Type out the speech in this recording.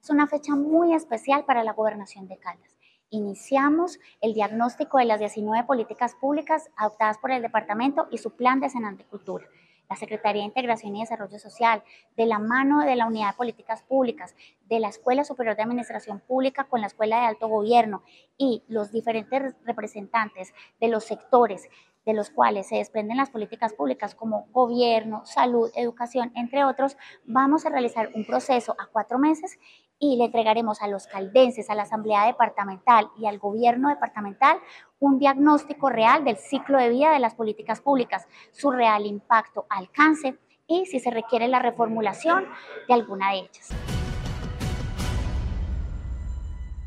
es una fecha muy especial para la Gobernación de Caldas. Iniciamos el diagnóstico de las 19 políticas públicas adoptadas por el departamento y su plan decenal de cultura. La Secretaría de Integración y Desarrollo Social, de la mano de la Unidad de Políticas Públicas, de la Escuela Superior de Administración Pública con la Escuela de Alto Gobierno y los diferentes representantes de los sectores de los cuales se desprenden las políticas públicas como gobierno, salud, educación, entre otros, vamos a realizar un proceso a 4 meses y le entregaremos a los caldenses, a la Asamblea Departamental y al gobierno departamental un diagnóstico real del ciclo de vida de las políticas públicas, su real impacto, alcance y si se requiere la reformulación de alguna de ellas.